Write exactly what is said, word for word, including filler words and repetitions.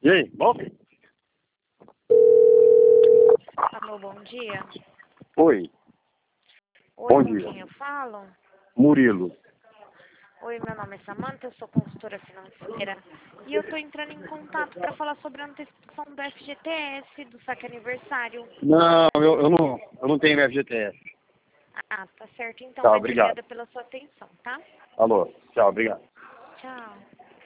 E aí, bom? Alô, bom dia. Oi, Oi, Bom com dia. quem eu falo? Murilo. Oi, meu nome é Samanta, eu sou consultora financeira e eu estou entrando em contato para falar sobre a antecipação do F G T S, do saque aniversário. Não, eu, eu não, eu não tenho F G T S. Ah, tá certo. Então, Tá, mas obrigado. obrigada pela sua atenção, tá? Alô, tchau, obrigado. Tchau.